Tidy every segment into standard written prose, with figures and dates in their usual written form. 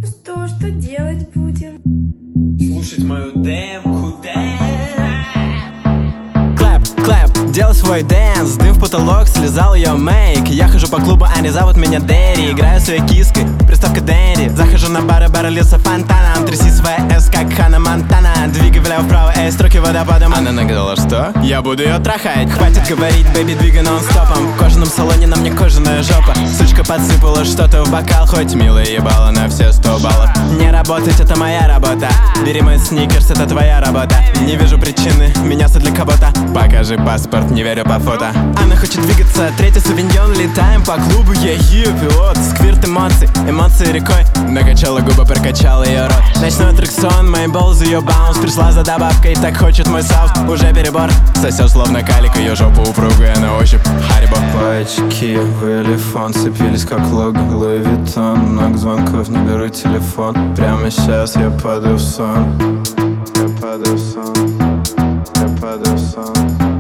Что делать будем? Слушать мою демку, Клэп, делай свой дэнс. Дым в потолок, слезал ее мейк. Я хожу по клубу, они зовут меня Дэри. Играю своей киской, приставка Дэнди. Захожу на бары, льются фонтаном. Тряси своя эс, как Ханна Монтана. Двигай влево-вправо, эй, строки водопадом. Она нагадала, что? Я буду ее трахать. Хватит говорить, бэби, двигай нон-стопом. В кожаном салоне на мне кожаная жопа. Сучка подсыпала что-то в бокал. Хоть милая ебала на все 100 баллов. Не работать, это моя работа. Бери мой сникерс, это твоя работа. Не вижу причины меняться для кого-то. Покажи паспорт, не верю по фото. Она хочет двигаться, третий сувеньон. Летаем по клубу, пилот. Сквирт эмоций, эмоции рекой. Накачала губы, прокачала ее рот. Ночной аттракцион, мои баллз, ее баунс. Пришла за добавкой, так хочет мой саус. Уже перебор, сосет словно калик. Ее жопу упругая на ощупь Харибо. Пачки в элефон цепились как лого Луи Виттон. Много звонков, не беру телефон. Прямо сейчас я падаю в сон. Я падаю в сон. Я падаю в сон.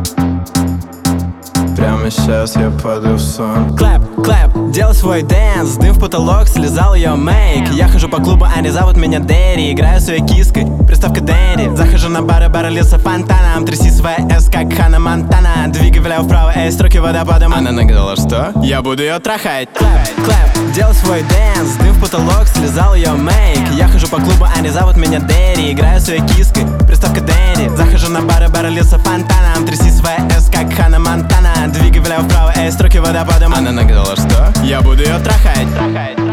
Прямо сейчас я падаю в сон. Клэп, делай свой дэнс. Дым в потолок, слезал ее мейк. Я хожу по клубу, они зовут меня Дэри. Играю своей киской, приставка Дэнди. Захожу на бары, льются фонтаном. Тряси своя эс, как Ханна Монтана. Двигай влево-вправо, эй, строки водопадом. Она нагадала, что? Я буду ее трахать. Клэп, делай свой дэнс. Дым в потолок, слезал ее мейк. Я хожу по клубу, они зовут меня Дэри. Играю своей киской, приставка Дэнди. Захожу на бары, льются фонтаном. Тряси своя эс, как Ханна Монтана. Двигай влево-вправо, эй, строки водопадом. Она нагадала, что? Я буду ее трахать.